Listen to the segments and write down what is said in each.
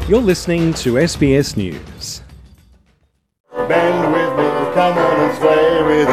You're listening to SBS News. Bend with me, come on and sway with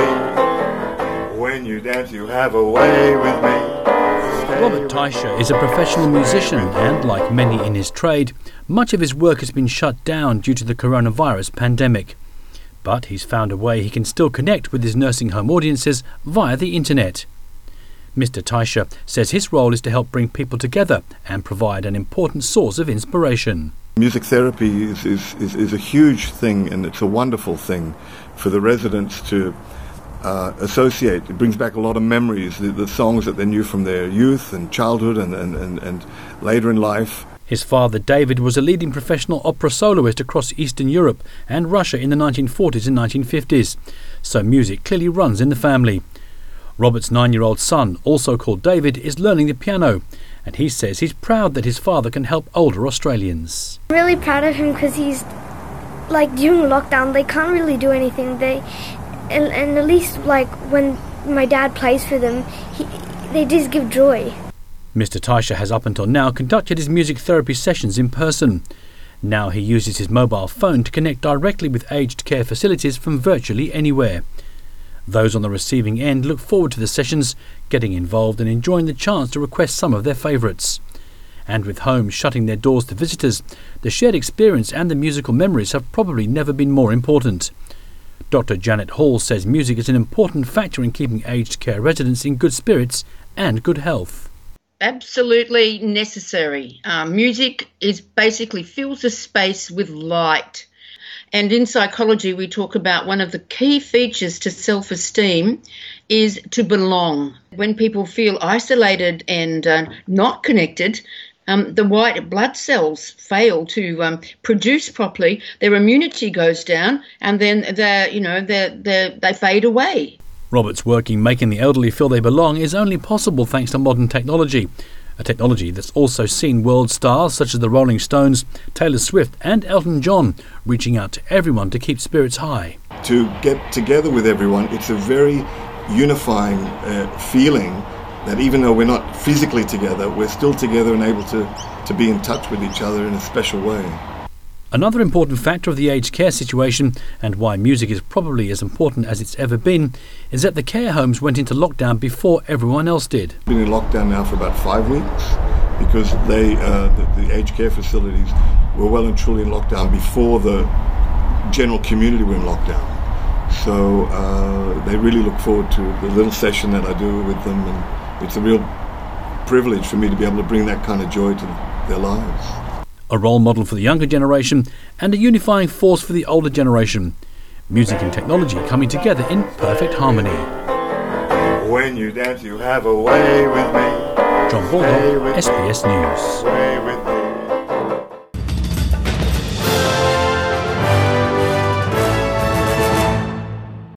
me. When you dance, you have a way with me. Robert Teicher is a professional musician and, like many in his trade, much of his work has been shut down due to the coronavirus pandemic. But he's found a way he can still connect with his nursing home audiences via the internet. Mr. Teicher says his role is to help bring people together and provide an important source of inspiration. Music therapy is a huge thing, and it's a wonderful thing for the residents to associate. It brings back a lot of memories, the songs that they knew from their youth and childhood and later in life. His father, David, was a leading professional opera soloist across Eastern Europe and Russia in the 1940s and 1950s, so music clearly runs in the family. Robert's 9-year-old son, also called David, is learning the piano, and he says he's proud that his father can help older Australians. I'm really proud of him because he's, during lockdown, they can't really do anything. And at least, when my dad plays for them, they just give joy. Mr. Teicher has up until now conducted his music therapy sessions in person. Now he uses his mobile phone to connect directly with aged care facilities from virtually anywhere. Those on the receiving end look forward to the sessions, getting involved and enjoying the chance to request some of their favourites. And with homes shutting their doors to visitors, the shared experience and the musical memories have probably never been more important. Dr. Janet Hall says music is an important factor in keeping aged care residents in good spirits and good health. Absolutely necessary. Music basically fills the space with light. And in psychology, we talk about one of the key features to self-esteem is to belong. When people feel isolated and not connected, the white blood cells fail to produce properly. Their immunity goes down, and then they fade away. Robert's work in making the elderly feel they belong is only possible thanks to modern technology. A technology that's also seen world stars such as the Rolling Stones, Taylor Swift and Elton John reaching out to everyone to keep spirits high. To get together with everyone, it's a very unifying feeling that even though we're not physically together, we're still together and able to be in touch with each other in a special way. Another important factor of the aged care situation, and why music is probably as important as it's ever been, is that the care homes went into lockdown before everyone else did. We've been in lockdown now for about 5 weeks because the aged care facilities were well and truly in lockdown before the general community were in lockdown. So they really look forward to the little session that I do with them, and it's a real privilege for me to be able to bring that kind of joy to their lives. A role model for the younger generation and a unifying force for the older generation. Music and technology coming together in perfect harmony. When you dance, you have a way with me. John Baldock, SBS News.